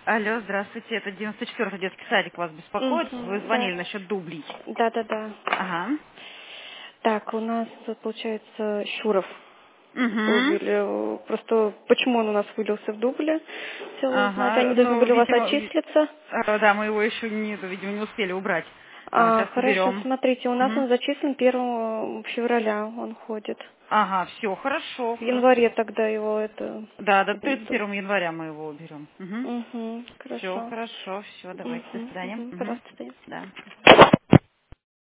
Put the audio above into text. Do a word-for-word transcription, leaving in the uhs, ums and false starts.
Алло, здравствуйте, это девяносто четвёртый детский садик вас беспокоит. Мгм, Вы звонили да. насчет дублей. Да, да, да. Ага. Так, у нас, э, получается, Щуров Угу. выбили. Э, Просто почему он у нас вылился в дубле? Хотела узнать. Ага. Они должны Ну, были у вас видимо, ви- отчислиться. а, да, мы его еще не, видимо, не успели убрать. А, А, сейчас хорошо, уберем. смотрите, у нас Угу. он зачислен первого февраля, он ходит. Ага, все, хорошо, В хорошо. январе тогда его это... Да, до тридцать первого января мы его уберем. Угу. Угу, Все, хорошо. хорошо, все, давайте, до Угу, свидания. угу, Угу. пожалуйста. Да.